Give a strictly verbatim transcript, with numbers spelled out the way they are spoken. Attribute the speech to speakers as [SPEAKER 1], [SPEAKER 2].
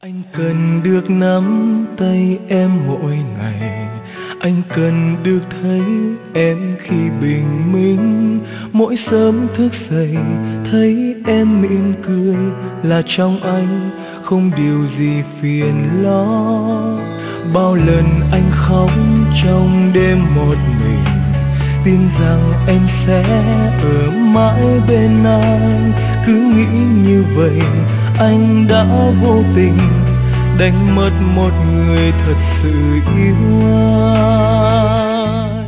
[SPEAKER 1] Anh cần được nắm tay em mỗi ngày, anh cần được thấy em khi bình minh. Mỗi sớm thức dậy thấy em mỉm cười là trong anh không điều gì phiền lo. Bao lần anh khóc trong đêm một mình, tin rằng em sẽ ở mãi bên anh. Cứ nghĩ như vậy anh đã vô tình đánh mất một người thật sự yêu anh.